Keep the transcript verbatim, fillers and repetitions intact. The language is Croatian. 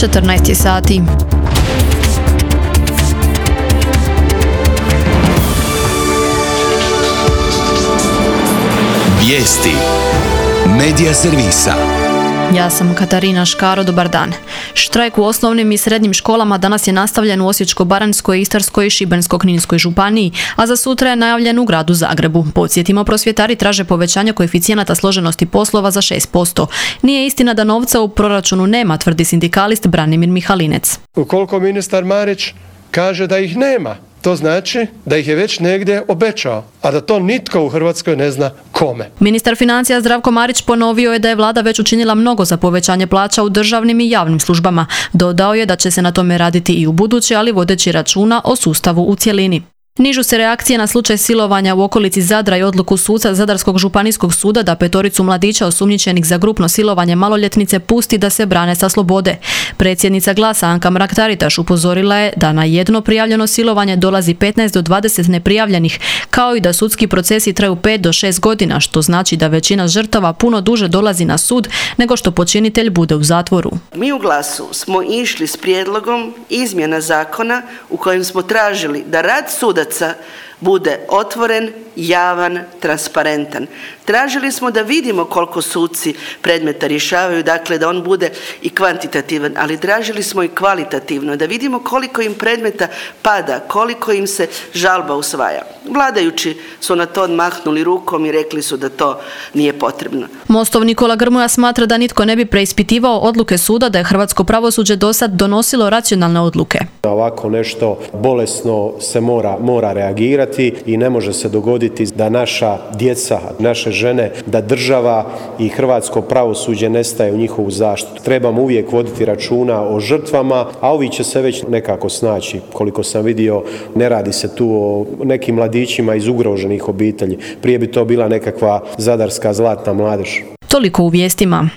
četrnaest je sati. Vijesti Medija servisa. Ja sam Katarina Škaro, dobar dan. Štrajk u osnovnim i srednjim školama danas je nastavljen u Osječko-baranjskoj, Istarskoj i Šibensko-kninskoj županiji, a za sutra je najavljen u gradu Zagrebu. Podsjetimo, prosvjetari traže povećanje koeficijenata složenosti poslova za šest posto. Nije istina da novca u proračunu nema, tvrdi sindikalist Branimir Mihalinec. Ukoliko ministar Marić kaže da ih nema, to znači da ih je već negdje obećao, a da to nitko u Hrvatskoj ne zna kome. Ministar financija Zdravko Marić ponovio je da je vlada već učinila mnogo za povećanje plaća u državnim i javnim službama. Dodao je da će se na tome raditi i u buduće, ali vodeći računa o sustavu u cjelini. Nižu se reakcije na slučaj silovanja u okolici Zadra i odluku suca Zadarskog županijskog suda da petoricu mladića osumnjičenih za grupno silovanje maloljetnice pusti da se brane sa slobode. Predsjednica Glasa Anka Mrak-Taritaš upozorila je da na jedno prijavljeno silovanje dolazi petnaest do dvadeset neprijavljenih, kao i da sudski procesi traju pet do šest godina, što znači da većina žrtava puno duže dolazi na sud nego što počinitelj bude u zatvoru. Mi u Glasu smo išli s prijedlogom izmjena zakona u kojem smo tražili da rad sudaca bude otvoren, javan, transparentan. Tražili smo da vidimo koliko suci predmeta rješavaju, dakle da on bude i kvantitativan, ali tražili smo i kvalitativno, da vidimo koliko im predmeta pada, koliko im se žalba usvaja. Vladajući su na to odmahnuli rukom i rekli su da to nije potrebno. Mostov Nikola Grmoja smatra da nitko ne bi preispitivao odluke suda da je hrvatsko pravosuđe dosad donosilo racionalne odluke. Ovako nešto bolesno se mora, mora reagirati i ne može se dogoditi da naša djeca, naše žene, da država i hrvatsko pravosuđe nestaje u njihovu zaštitu. Trebamo uvijek voditi računa o žrtvama, a ovi će se već nekako snaći. Koliko sam vidio, ne radi se tu o nekim mladićima iz ugroženih obitelji. Prije bi to bila nekakva zadarska zlatna mladež. Toliko u vijestima.